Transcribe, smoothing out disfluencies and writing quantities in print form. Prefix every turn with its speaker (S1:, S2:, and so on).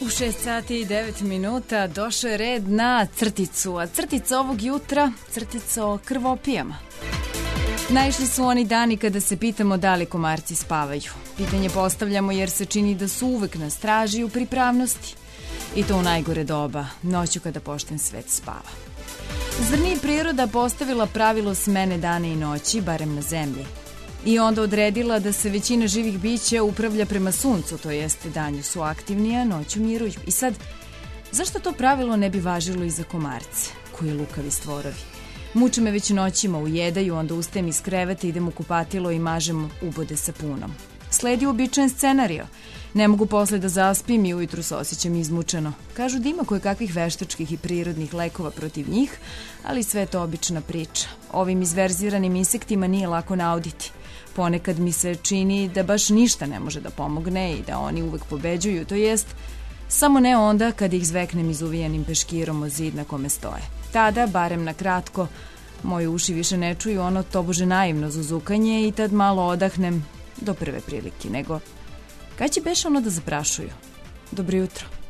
S1: U 6 sati i 9 minuta došao je red na crticu, a crtica ovog jutra, crtica o krvopijama. Naišli su oni dani kada se pitamo da li komarci spavaju. Pitanje postavljamo jer se čini da su uvek na straži i u pripravnosti. I to u najgore doba, noću kada pošten svet spava. Zar nije priroda postavila pravilo smene dana i noći, barem na zemlji? I onda odredila da se većina živih bića upravlja prema suncu, to jeste danju su aktivni, a noću miruju. I sad, zašto to pravilo ne bi važilo i za komarce, koji lukavi stvorovi? Muče me već noćima, ujedaju, onda ustajem iz kreveta, idem u kupatilo i mažem ubode sapunom. Sledi uobičajen scenario. Ne mogu posle da zaspim i ujutru se osjećam izmučeno. Kažu da ima kakvih veštačkih i prirodnih lekova protiv njih, ali sve je to obična priča. Ovim izverziranim insektima nije lako nauditi. Ponekad mi se čini da baš ništa ne može da pomogne i da oni uvek pobeđuju, to jest samo ne onda kad ih zveknem izuvijenim peškirom o zid na kome stoje. Tada, barem na kratko, moji uši više ne čuju ono tobože naivno zuzukanje i tad malo odahnem do prve prilike, nego kad će beš ono da zaprašuju? Dobro jutro.